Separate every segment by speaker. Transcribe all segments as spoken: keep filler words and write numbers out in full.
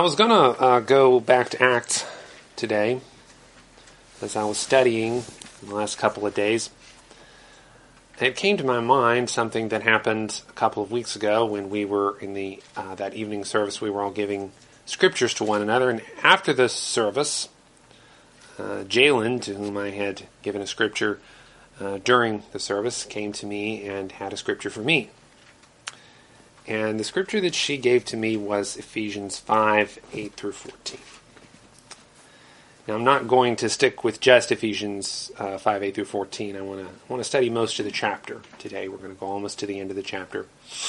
Speaker 1: was going to uh, go back to Acts today as I was studying in the last couple of days. And it came to my mind something that happened a couple of weeks ago when we were in the uh, that evening service. We were all giving scriptures to one another. And after the service, uh, Jalen, to whom I had given a scripture uh, during the service, came to me and had a scripture for me. And the scripture that she gave to me was Ephesians five, eight through fourteen. Now, I'm not going to stick with just Ephesians uh, five, eight through fourteen. I want to want to study most of the chapter today. We're going to go almost to the end of the chapter.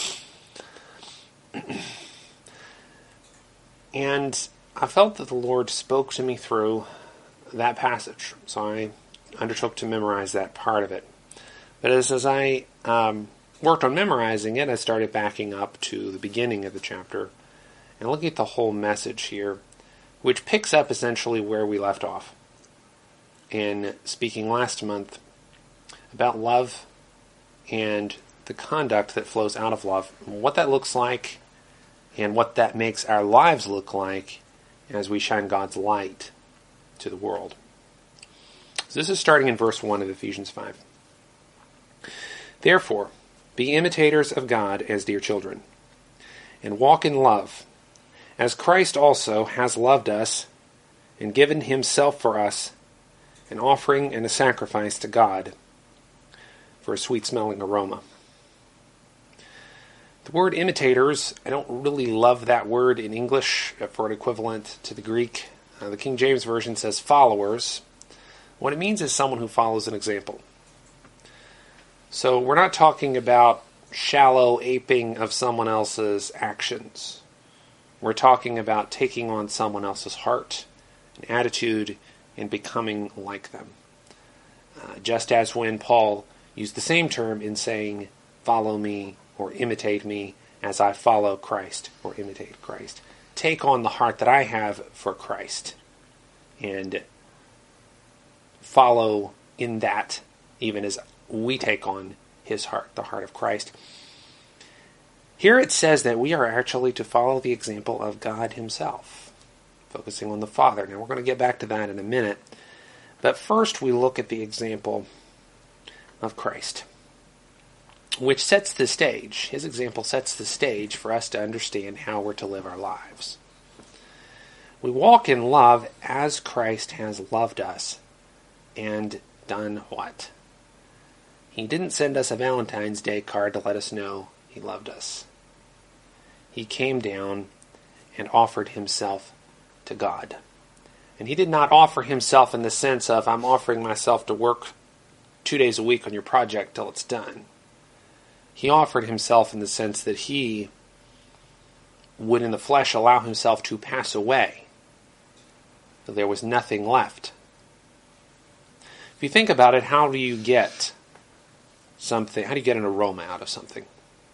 Speaker 1: And I felt that the Lord spoke to me through that passage. So I undertook to memorize that part of it. But as, as I... Um, worked on memorizing it, I started backing up to the beginning of the chapter and looking at the whole message here, which picks up essentially where we left off in speaking last month about love and the conduct that flows out of love, what that looks like and what that makes our lives look like as we shine God's light to the world. So this is starting in verse one of Ephesians five. Therefore, be imitators of God as dear children, and walk in love, as Christ also has loved us and given himself for us, an offering and a sacrifice to God for a sweet-smelling aroma. The word imitators, I don't really love that word in English for an equivalent to the Greek. Uh, the King James Version says followers. What it means is someone who follows an example. So we're not talking about shallow aping of someone else's actions. We're talking about taking on someone else's heart and attitude and becoming like them. Uh, just as when Paul used the same term in saying, follow me or imitate me as I follow Christ or imitate Christ. Take on the heart that I have for Christ and follow in that even as we take on his heart, the heart of Christ. Here it says that we are actually to follow the example of God himself, focusing on the Father. Now we're going to get back to that in a minute, but first we look at the example of Christ, which sets the stage. His example sets the stage for us to understand how we're to live our lives. We walk in love as Christ has loved us and done what? He didn't send us a Valentine's Day card to let us know he loved us. He came down and offered himself to God. And he did not offer himself in the sense of, I'm offering myself to work two days a week on your project till it's done. He offered himself in the sense that he would in the flesh allow himself to pass away, that there was nothing left. If you think about it, how do you get something, how do you get an aroma out of something?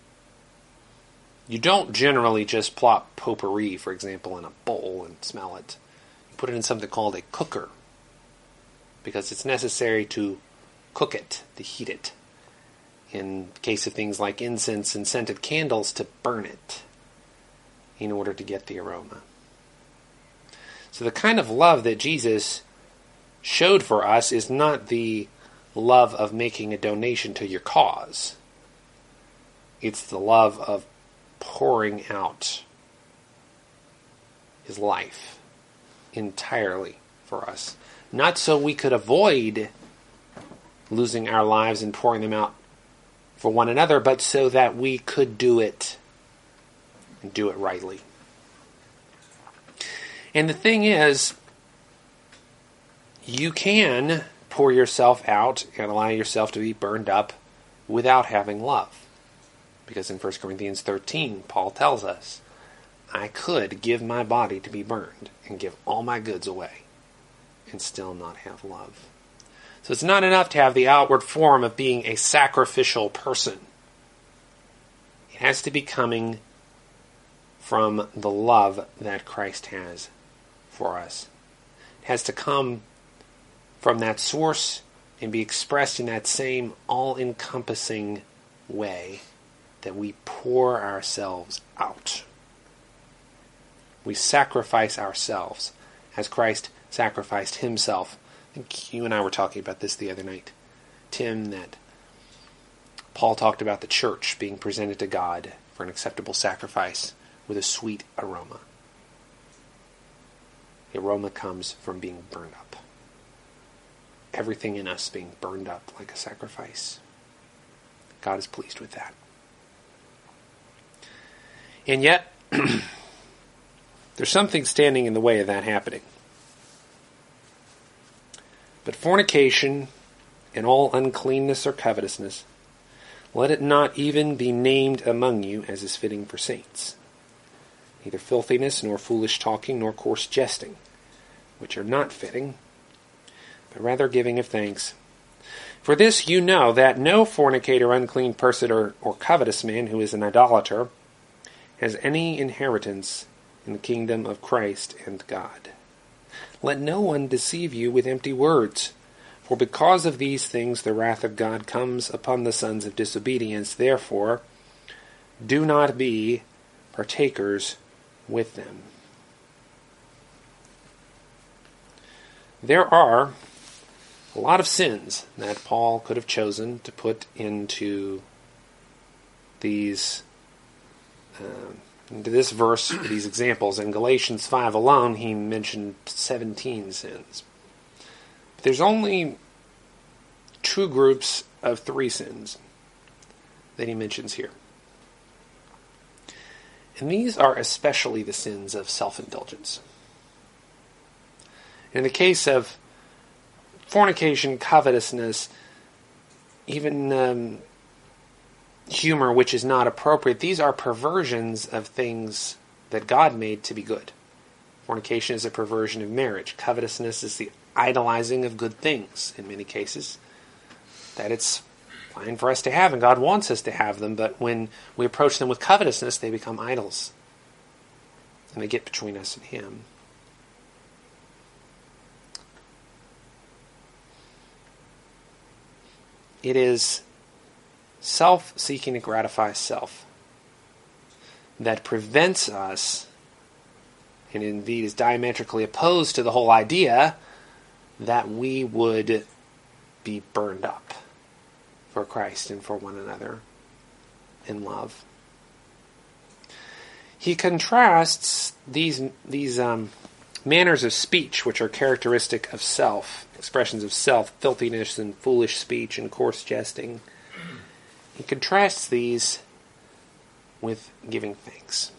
Speaker 1: You don't generally just plop potpourri, for example, in a bowl and smell it. You put it in something called a cooker, because it's necessary to cook it, to heat it. In the case of things like incense and scented candles, to burn it in order to get the aroma. So the kind of love that Jesus showed for us is not the love of making a donation to your cause. It's the love of pouring out his life entirely for us. Not so we could avoid losing our lives and pouring them out for one another, but so that we could do it and do it rightly. And the thing is, you can pour yourself out and allow yourself to be burned up without having love. Because in First Corinthians thirteen, Paul tells us, I could give my body to be burned and give all my goods away and still not have love. So it's not enough to have the outward form of being a sacrificial person. It has to be coming from the love that Christ has for us. It has to come from that source and be expressed in that same all-encompassing way that we pour ourselves out. We sacrifice ourselves as Christ sacrificed himself. I think you and I were talking about this the other night, Tim, that Paul talked about the church being presented to God for an acceptable sacrifice with a sweet aroma. The aroma comes from being burned up. Everything in us being burned up like a sacrifice. God is pleased with that. And yet, there's something standing in the way of that happening. But fornication and all uncleanness or covetousness, let it not even be named among you as is fitting for saints. Neither filthiness, nor foolish talking, nor coarse jesting, which are not fitting, but rather giving of thanks. For this you know, that no fornicator, unclean person, or, or covetous man who is an idolater has any inheritance in the kingdom of Christ and God. Let no one deceive you with empty words, for because of these things the wrath of God comes upon the sons of disobedience. Therefore, do not be partakers with them. There are a lot of sins that Paul could have chosen to put into these uh, into this verse, these examples. In Galatians five alone, he mentioned seventeen sins. But there's only two groups of three sins that he mentions here. And these are especially the sins of self-indulgence. In the case of fornication, covetousness, even um, humor which is not appropriate, these are perversions of things that God made to be good. Fornication is a perversion of marriage. Covetousness is the idolizing of good things in many cases. That it's fine for us to have, and God wants us to have them, but when we approach them with covetousness, they become idols. And they get between us and Him. It is self seeking to gratify self that prevents us, and indeed is diametrically opposed to the whole idea that we would be burned up for Christ and for one another in love. He contrasts these these um, manners of speech which are characteristic of self, expressions of self, filthiness and foolish speech and coarse jesting. He contrasts these with giving thanks.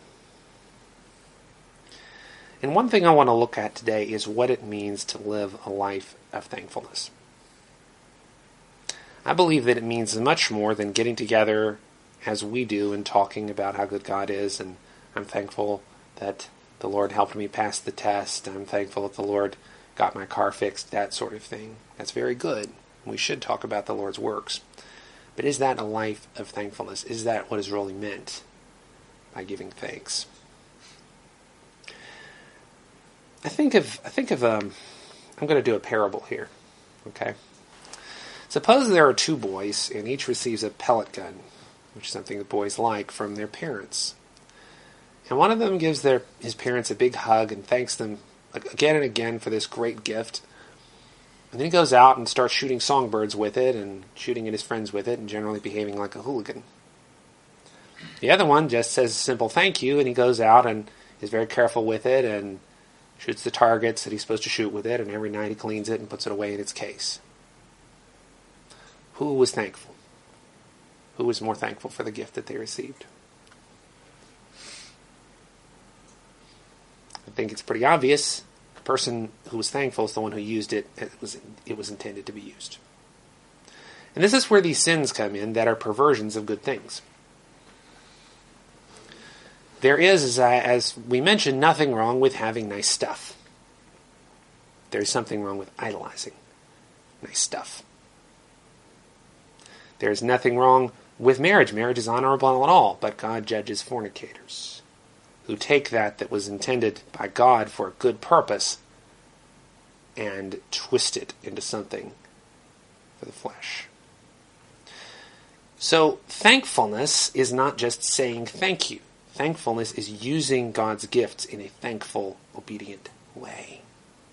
Speaker 1: And one thing I want to look at today is what it means to live a life of thankfulness. I believe that it means much more than getting together as we do and talking about how good God is, and I'm thankful that the Lord helped me pass the test, I'm thankful that the Lord got my car fixed, that sort of thing. That's very good. We should talk about the Lord's works. But is that a life of thankfulness? Is that what is really meant by giving thanks? I think of, I think of, um, I'm going to do a parable here, okay? Suppose there are two boys, and each receives a pellet gun, which is something that boys like, from their parents. And one of them gives their his parents a big hug and thanks them again and again for this great gift. And then he goes out and starts shooting songbirds with it, and shooting at his friends with it, and generally behaving like a hooligan. The other one just says a simple thank you, and he goes out and is very careful with it, and shoots the targets that he's supposed to shoot with it, and every night he cleans it and puts it away in its case. Who was thankful? Who was more thankful for the gift that they received? I think it's pretty obvious. The person who was thankful is the one who used it as it was, it was intended to be used. And this is where these sins come in that are perversions of good things. There is, as, I, as we mentioned, nothing wrong with having nice stuff. There is something wrong with idolizing nice stuff. There is nothing wrong with marriage. Marriage is honorable and all, but God judges fornicators who take that that was intended by God for a good purpose and twist it into something for the flesh. So thankfulness is not just saying thank you. Thankfulness is using God's gifts in a thankful, obedient way.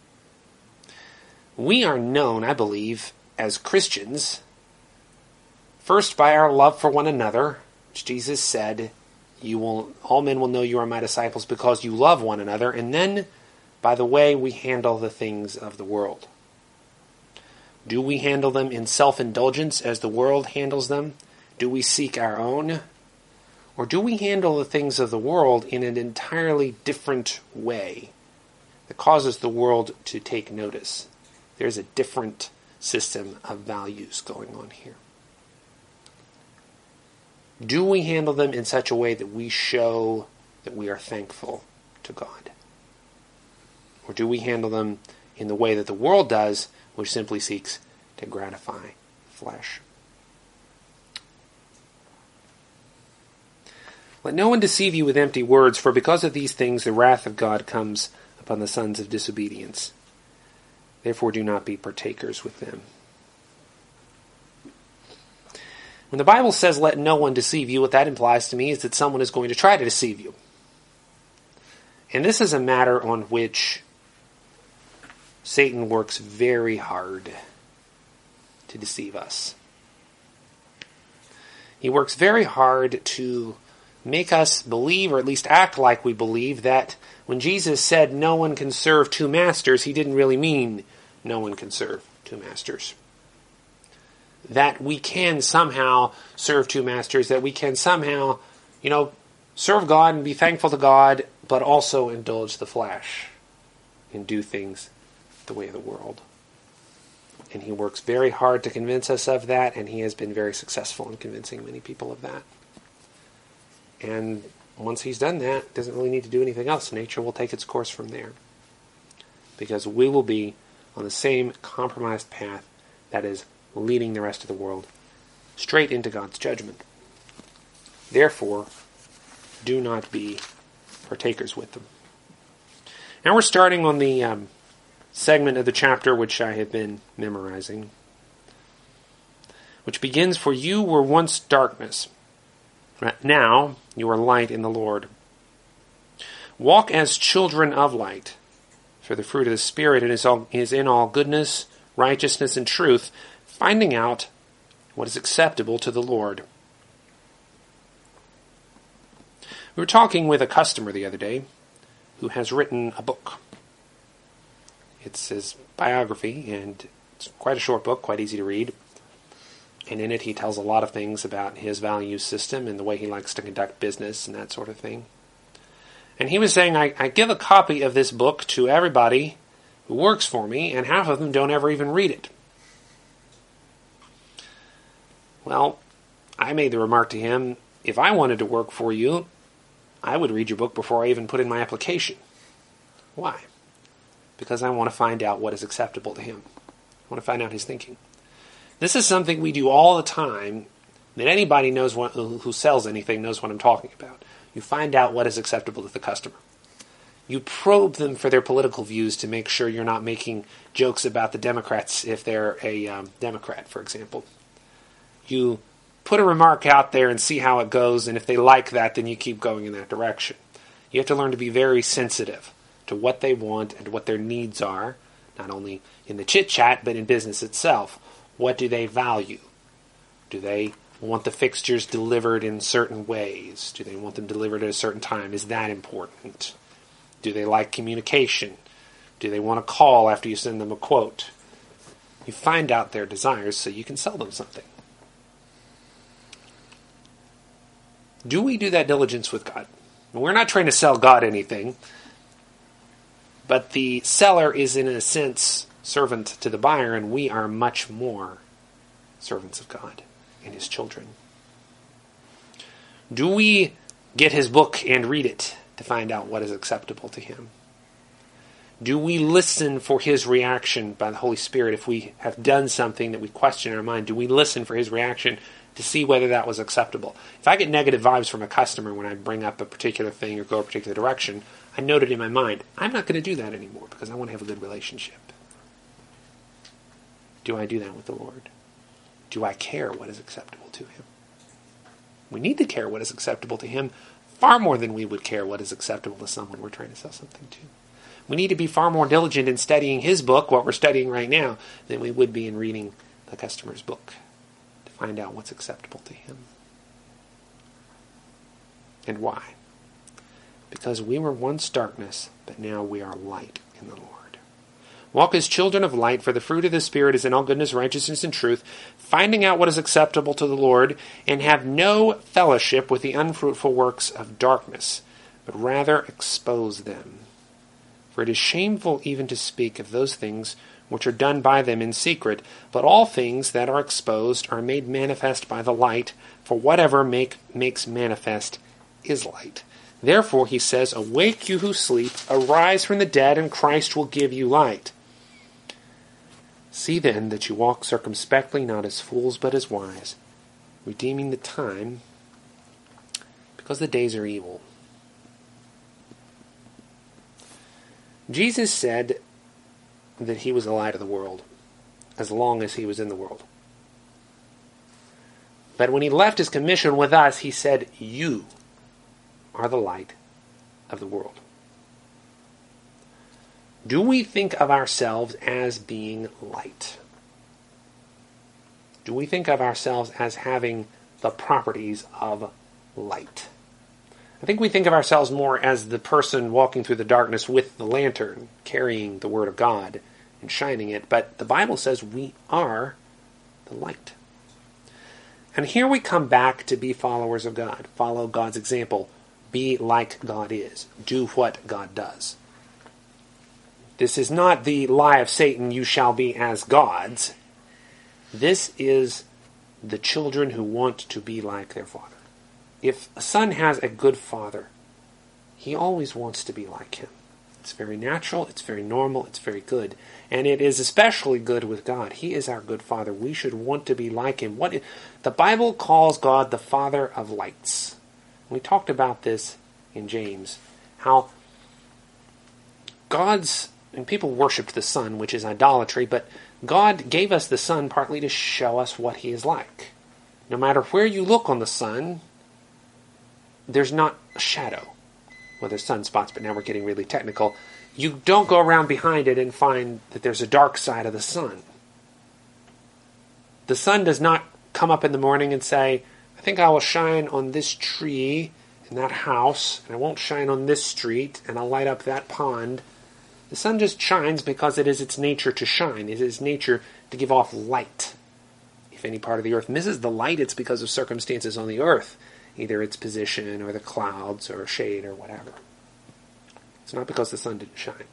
Speaker 1: We are known, I believe, as Christians, first by our love for one another, which Jesus said, "You will, all men will know you are my disciples because you love one another," and then by the way we handle the things of the world. Do we handle them in self-indulgence as the world handles them? Do we seek our own? Or do we handle the things of the world in an entirely different way that causes the world to take notice? There's a different system of values going on here. Do we handle them in such a way that we show that we are thankful to God? Or do we handle them in the way that the world does, which simply seeks to gratify flesh? Let no one deceive you with empty words, for because of these things the wrath of God comes upon the sons of disobedience. Therefore do not be partakers with them. When the Bible says, "Let no one deceive you," what that implies to me is that someone is going to try to deceive you. And this is a matter on which Satan works very hard to deceive us. He works very hard to make us believe, or at least act like we believe, that when Jesus said no one can serve two masters, he didn't really mean no one can serve two masters. That we can somehow serve two masters, that we can somehow, you know, serve God and be thankful to God, but also indulge the flesh and do things the way of the world. And he works very hard to convince us of that, and he has been very successful in convincing many people of that. And once he's done that, doesn't really need to do anything else. Nature will take its course from there. Because we will be on the same compromised path that is leading the rest of the world straight into God's judgment. Therefore, do not be partakers with them. Now we're starting on the um, segment of the chapter which I have been memorizing, which begins, "For you were once darkness. Now you are light in the Lord. Walk as children of light, for the fruit of the Spirit is, all, is in all goodness, righteousness, and truth, finding out what is acceptable to the Lord." We were talking with a customer the other day who has written a book. It's his biography, and it's quite a short book, quite easy to read. And in it he tells a lot of things about his value system and the way he likes to conduct business and that sort of thing. And he was saying, I, I give a copy of this book to everybody who works for me, and half of them don't ever even read it. Well, I made the remark to him, if I wanted to work for you, I would read your book before I even put in my application. Why? Because I want to find out what is acceptable to him. I want to find out his thinking. This is something we do all the time, that anybody knows what, who sells anything knows what I'm talking about. You find out what is acceptable to the customer. You probe them for their political views to make sure you're not making jokes about the Democrats if they're a um, Democrat, for example. You put a remark out there and see how it goes, and if they like that, then you keep going in that direction. You have to learn to be very sensitive to what they want and what their needs are, not only in the chit-chat, but in business itself. What do they value? Do they want the fixtures delivered in certain ways? Do they want them delivered at a certain time? Is that important? Do they like communication? Do they want a call after you send them a quote? You find out their desires so you can sell them something. Do we do that diligence with God? We're not trying to sell God anything, but the seller is in a sense servant to the buyer, and we are much more servants of God and his children. Do we get his book and read it to find out what is acceptable to him? Do we listen for his reaction by the Holy Spirit if we have done something that we question in our mind? Do we listen for his reaction to see whether that was acceptable? If I get negative vibes from a customer when I bring up a particular thing or go a particular direction, I note it in my mind. I'm not going to do that anymore because I want to have a good relationship. Do I do that with the Lord? Do I care what is acceptable to him? We need to care what is acceptable to him far more than we would care what is acceptable to someone we're trying to sell something to. We need to be far more diligent in studying his book, what we're studying right now, than we would be in reading the customer's book to find out what's acceptable to him. And why? Because we were once darkness, but now we are light in the Lord. Walk as children of light, for the fruit of the Spirit is in all goodness, righteousness, and truth, finding out what is acceptable to the Lord, and have no fellowship with the unfruitful works of darkness, but rather expose them. For it is shameful even to speak of those things which are done by them in secret, but all things that are exposed are made manifest by the light, for whatever make, makes manifest is light. Therefore, he says, awake you who sleep, arise from the dead, and Christ will give you light. See then that you walk circumspectly, not as fools, but as wise, redeeming the time, because the days are evil. Jesus said that he was the light of the world, as long as he was in the world. But when he left his commission with us, he said, you are the light of the world. Do we think of ourselves as being light? Do we think of ourselves as having the properties of light? I think we think of ourselves more as the person walking through the darkness with the lantern, carrying the Word of God and shining it, but the Bible says we are the light. And here we come back to be followers of God, follow God's example, be like God is, do what God does. This is not the lie of Satan, you shall be as gods. This is the children who want to be like their father. If a son has a good father, he always wants to be like him. It's very natural, it's very normal, it's very good. And it is especially good with God. He is our good father. We should want to be like him. What the Bible calls God the Father of lights. We talked about this in James, how God's, and people worshipped the sun, which is idolatry, but God gave us the sun partly to show us what he is like. No matter where you look on the sun, there's not a shadow. Well, there's sunspots, but now we're getting really technical. You don't go around behind it and find that there's a dark side of the sun. The sun does not come up in the morning and say, I think I will shine on this tree in that house, and I won't shine on this street, and I'll light up that pond. The sun just shines because it is its nature to shine. It is its nature to give off light. If any part of the earth misses the light, it's because of circumstances on the earth. Either its position or the clouds or shade or whatever. It's not because the sun didn't shine.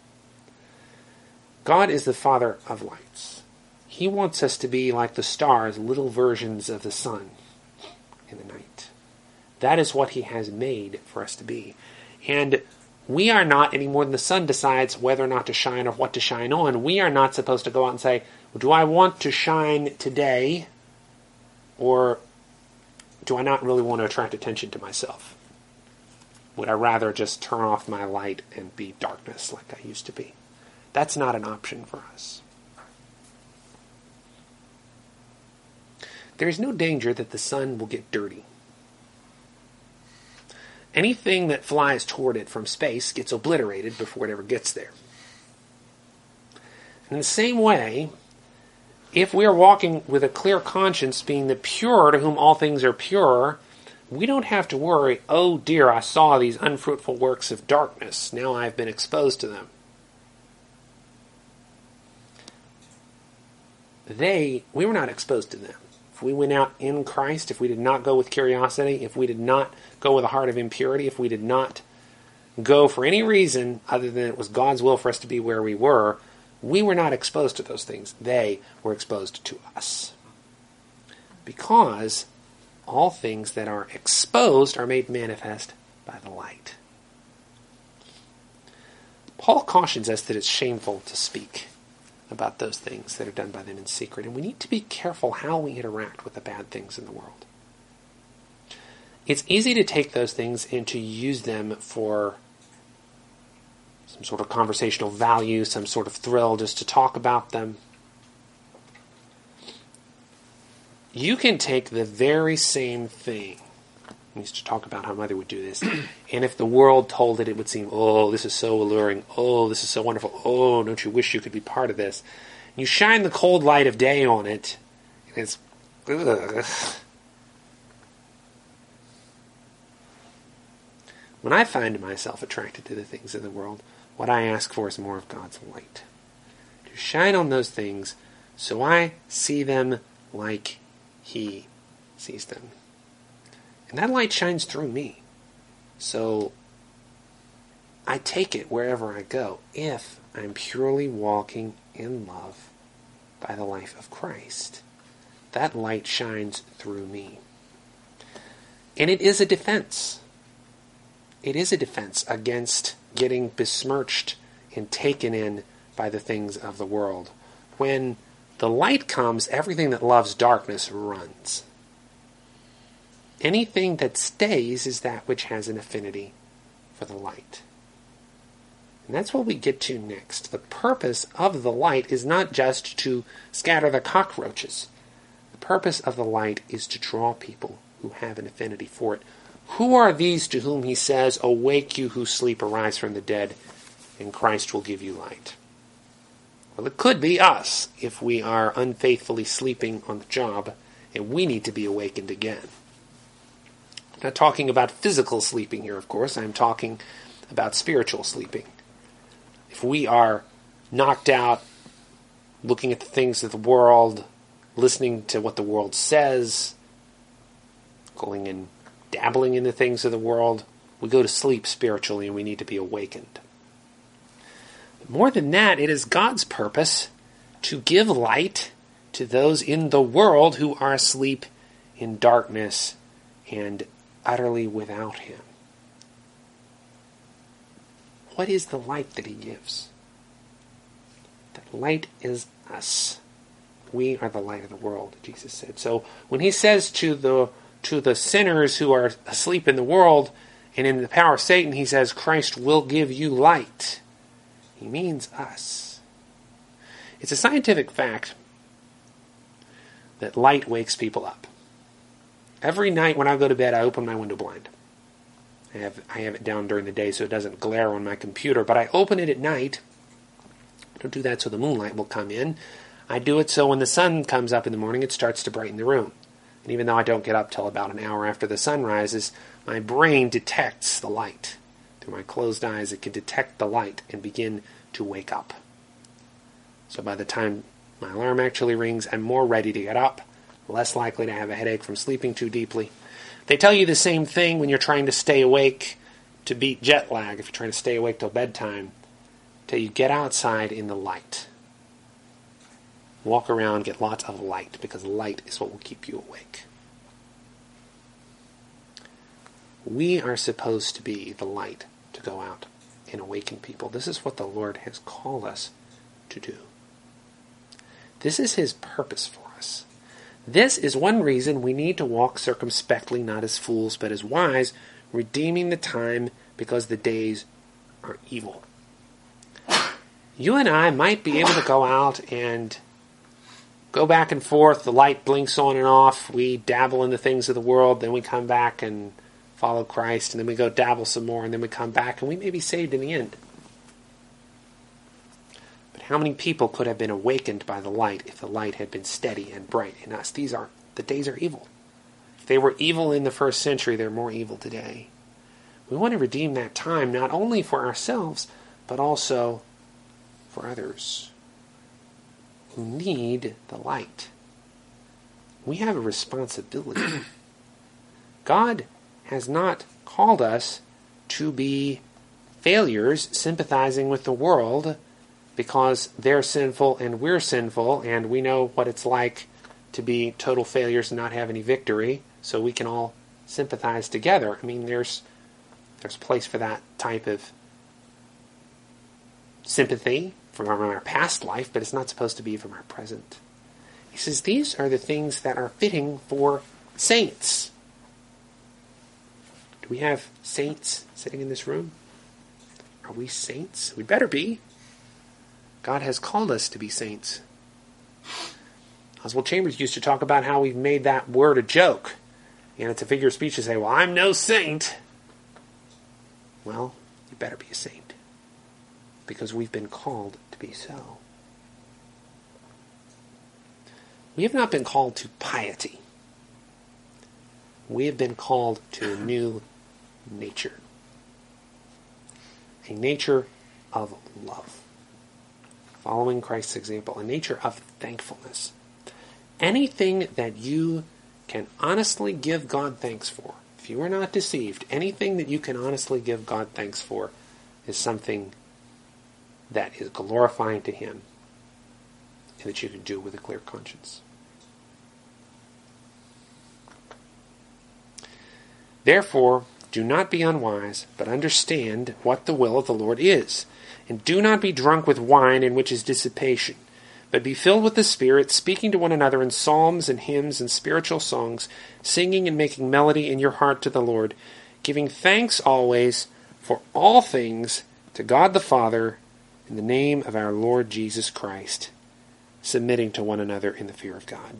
Speaker 1: God is the Father of lights. He wants us to be like the stars, little versions of the sun in the night. That is what he has made for us to be. And we are not, any more than the sun decides whether or not to shine or what to shine on. We are not supposed to go out and say, well, do I want to shine today, or do I not really want to attract attention to myself? Would I rather just turn off my light and be darkness like I used to be? That's not an option for us. There is no danger that the sun will get dirty. Anything that flies toward it from space gets obliterated before it ever gets there. In the same way, if we are walking with a clear conscience, being the pure to whom all things are pure, we don't have to worry, oh dear, I saw these unfruitful works of darkness. Now I've been exposed to them. They, we were not exposed to them. If we went out in Christ, if we did not go with curiosity, if we did not go with a heart of impurity, if we did not go for any reason other than it was God's will for us to be where we were, we were not exposed to those things. They were exposed to us. Because all things that are exposed are made manifest by the light. Paul cautions us that it's shameful to speak about those things that are done by them in secret. And we need to be careful how we interact with the bad things in the world. It's easy to take those things and to use them for some sort of conversational value, some sort of thrill, just to talk about them. You can take the very same thing We used to talk about how Mother would do this. And if the world told it, it would seem, oh, this is so alluring. Oh, this is so wonderful. Oh, don't you wish you could be part of this? And you shine the cold light of day on it, and it's, ugh. When I find myself attracted to the things of the world, what I ask for is more of God's light. To shine on those things so I see them like He sees them. And that light shines through me. So I take it wherever I go if I'm purely walking in love by the life of Christ. That light shines through me. And it is a defense. It is a defense against getting besmirched and taken in by the things of the world. When the light comes, everything that loves darkness runs. Anything that stays is that which has an affinity for the light. And that's what we get to next. The purpose of the light is not just to scatter the cockroaches. The purpose of the light is to draw people who have an affinity for it. Who are these to whom he says, awake you who sleep, arise from the dead, and Christ will give you light? Well, it could be us if we are unfaithfully sleeping on the job, and we need to be awakened again. I'm not talking about physical sleeping here, of course. I'm talking about spiritual sleeping. If we are knocked out, looking at the things of the world, listening to what the world says, going and dabbling in the things of the world, we go to sleep spiritually and we need to be awakened. But more than that, it is God's purpose to give light to those in the world who are asleep in darkness and utterly without Him. What is the light that He gives? That light is us. We are the light of the world, Jesus said. So when He says to the to the sinners who are asleep in the world and in the power of Satan, He says, Christ will give you light. He means us. It's a scientific fact that light wakes people up. Every night when I go to bed, I open my window blind. I have I have it down during the day so it doesn't glare on my computer, but I open it at night. I don't do that so the moonlight will come in. I do it so when the sun comes up in the morning, it starts to brighten the room. And even though I don't get up till about an hour after the sun rises, my brain detects the light. Through my closed eyes, it can detect the light and begin to wake up. So by the time my alarm actually rings, I'm more ready to get up, less likely to have a headache from sleeping too deeply. They tell you the same thing when you're trying to stay awake to beat jet lag, if you're trying to stay awake till bedtime, till you get outside in the light. Walk around, get lots of light, because light is what will keep you awake. We are supposed to be the light to go out and awaken people. This is what the Lord has called us to do. This is His purpose for us. This is one reason we need to walk circumspectly, not as fools, but as wise, redeeming the time, because the days are evil. You and I might be able to go out and go back and forth. The light blinks on and off. We dabble in the things of the world. Then we come back and follow Christ. And then we go dabble some more. And then we come back. And we may be saved in the end. But how many people could have been awakened by the light if the light had been steady and bright in us? These are the days are evil. If they were evil in the first century, they're more evil today. We want to redeem that time not only for ourselves, but also for others who need the light. We have a responsibility. God has not called us to be failures sympathizing with the world because they're sinful and we're sinful, and we know what it's like to be total failures and not have any victory, so we can all sympathize together. I mean, there's there's a place for that type of sympathy from our past life, but it's not supposed to be from our present. He says these are the things that are fitting for saints. Do we have saints sitting in this room? Are we saints? We better be. God has called us to be saints. Oswald Chambers used to talk about how we've made that word a joke. And it's a figure of speech to say, well, I'm no saint. Well, you better be a saint. Because we've been called to be so. We have not been called to piety. We have been called to a new nature. A nature of love. Following Christ's example. A nature of thankfulness. Anything that you can honestly give God thanks for, if you are not deceived, anything that you can honestly give God thanks for is something that is glorifying to Him and that you can do with a clear conscience. Therefore, do not be unwise, but understand what the will of the Lord is. And do not be drunk with wine, in which is dissipation, but be filled with the Spirit, speaking to one another in psalms and hymns and spiritual songs, singing and making melody in your heart to the Lord, giving thanks always for all things to God the Father, in the name of our Lord Jesus Christ, submitting to one another in the fear of God.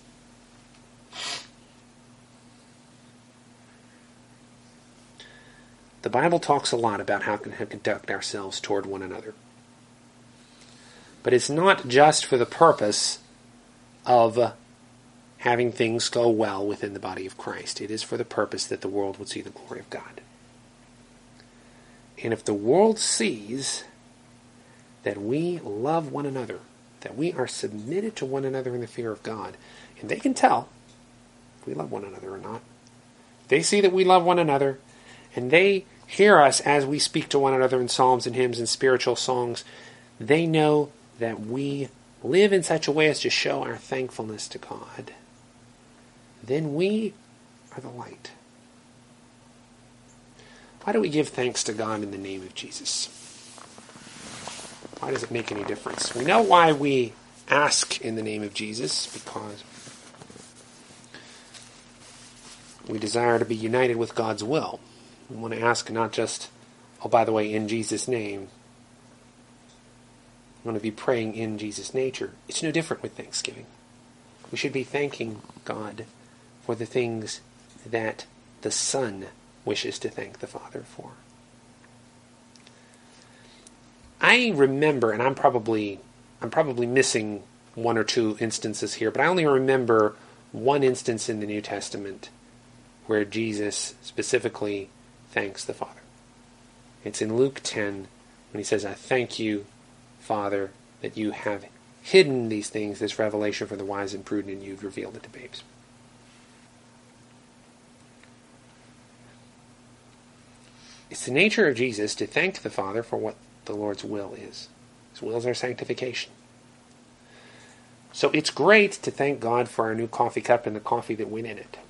Speaker 1: The Bible talks a lot about how to conduct ourselves toward one another. But it's not just for the purpose of having things go well within the body of Christ. It is for the purpose that the world would see the glory of God. And if the world sees that we love one another, that we are submitted to one another in the fear of God, and they can tell if we love one another or not. They see that we love one another, and they hear us as we speak to one another in psalms and hymns and spiritual songs. They know that we live in such a way as to show our thankfulness to God. Then we are the light. Why do we give thanks to God in the name of Jesus? Why does it make any difference? We know why we ask in the name of Jesus, because we desire to be united with God's will. We want to ask not just, oh, by the way, in Jesus' name. We want to be praying in Jesus' nature. It's no different with Thanksgiving. We should be thanking God for the things that the Son wishes to thank the Father for. I remember, and I'm probably I'm probably missing one or two instances here, but I only remember one instance in the New Testament where Jesus specifically thanks the Father. It's in Luke ten when he says, I thank you, Father, that you have hidden these things, this revelation for the wise and prudent, and you've revealed it to babes. It's the nature of Jesus to thank the Father for what the Lord's will is. His will is our sanctification. So it's great to thank God for our new coffee cup and the coffee that went in it.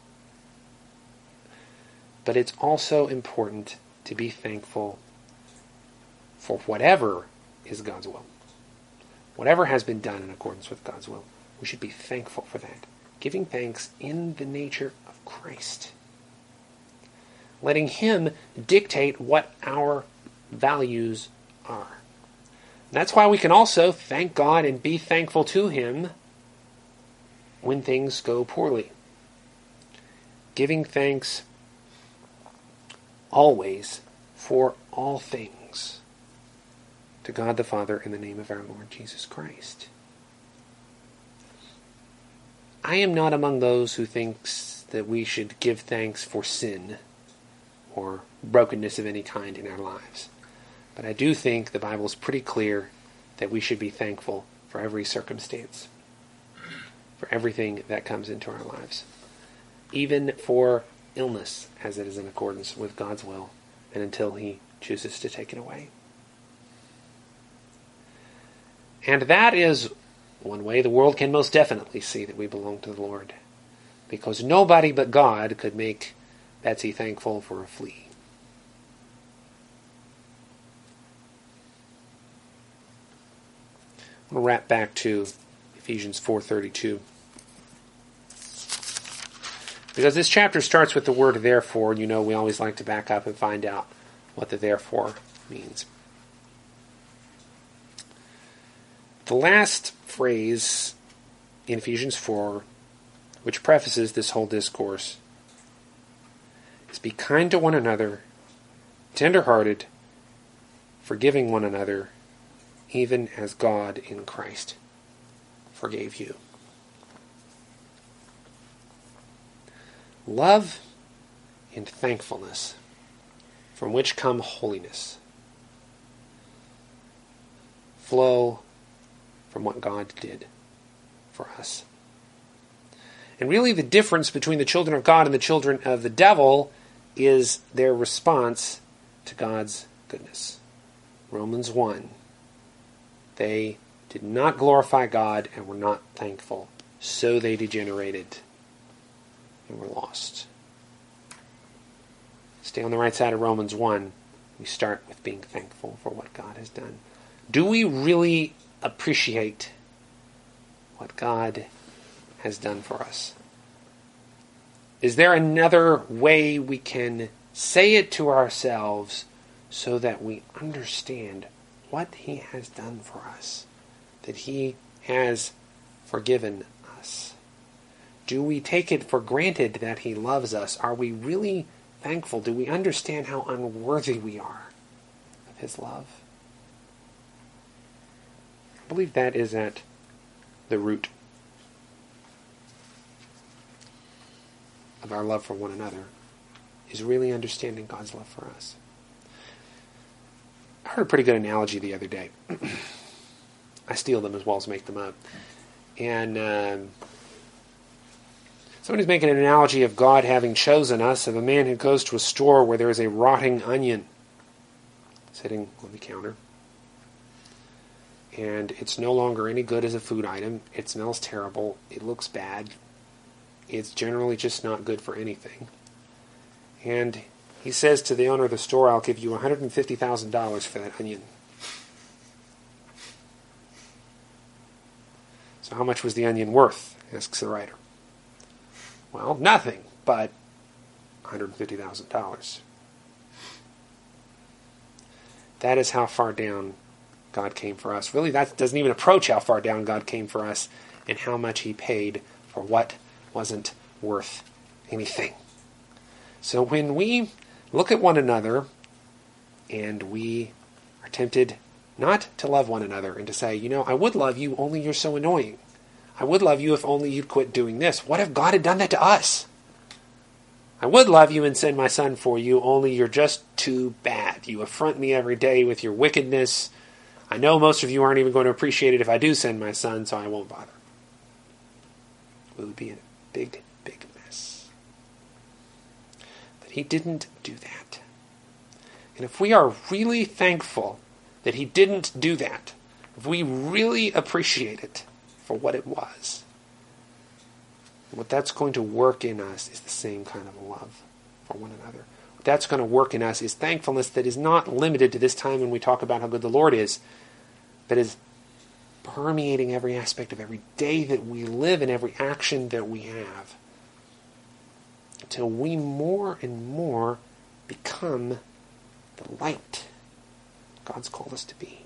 Speaker 1: But it's also important to be thankful for whatever is God's will. Whatever has been done in accordance with God's will. We should be thankful for that. Giving thanks in the nature of Christ. Letting Him dictate what our values are. And that's why we can also thank God and be thankful to Him when things go poorly. Giving thanks always for all things to God the Father in the name of our Lord Jesus Christ. I am not among those who thinks that we should give thanks for sin or brokenness of any kind in our lives. But I do think the Bible is pretty clear that we should be thankful for every circumstance, for everything that comes into our lives, even for illness, as it is in accordance with God's will, and until He chooses to take it away. And that is one way the world can most definitely see that we belong to the Lord, because nobody but God could make Betsy thankful for a flea. I'm going to wrap back to Ephesians four thirty-two. Because this chapter starts with the word therefore, and you know we always like to back up and find out what the therefore means. The last phrase in Ephesians four, which prefaces this whole discourse, is be kind to one another, tender-hearted, forgiving one another, even as God in Christ forgave you. Love and thankfulness, from which come holiness, flow from what God did for us. And really the difference between the children of God and the children of the devil is their response to God's goodness. Romans one. They did not glorify God and were not thankful, so they degenerated and were lost. Stay on the right side of Romans one. We start with being thankful for what God has done. Do we really appreciate what God has done for us? Is there another way we can say it to ourselves so that we understand what He has done for us, that He has forgiven us? Do we take it for granted that He loves us? Are we really thankful? Do we understand how unworthy we are of His love? I believe that is at the root of our love for one another, is really understanding God's love for us. I heard a pretty good analogy the other day. I steal them as well as make them up. And um, somebody's making an analogy of God having chosen us, of a man who goes to a store where there is a rotting onion sitting on the counter. And it's no longer any good as a food item. It smells terrible. It looks bad. It's generally just not good for anything. And he says to the owner of the store, I'll give you one hundred fifty thousand dollars for that onion. So how much was the onion worth? Asks the writer. Well, nothing, but one hundred fifty thousand dollars. That is how far down God came for us. Really, that doesn't even approach how far down God came for us and how much He paid for what wasn't worth anything. So when we look at one another and we are tempted not to love one another and to say, you know, I would love you, only you're so annoying. I would love you if only you'd quit doing this. What if God had done that to us? I would love you and send my son for you, only you're just too bad. You affront me every day with your wickedness. I know most of you aren't even going to appreciate it if I do send my son, so I won't bother. We would be in a big, big mess. But He didn't do that. And if we are really thankful that He didn't do that, if we really appreciate it for what it was, what that's going to work in us is the same kind of love for one another. What that's going to work in us is thankfulness that is not limited to this time when we talk about how good the Lord is, but is permeating every aspect of every day that we live and every action that we have, until we more and more become the light God's called us to be.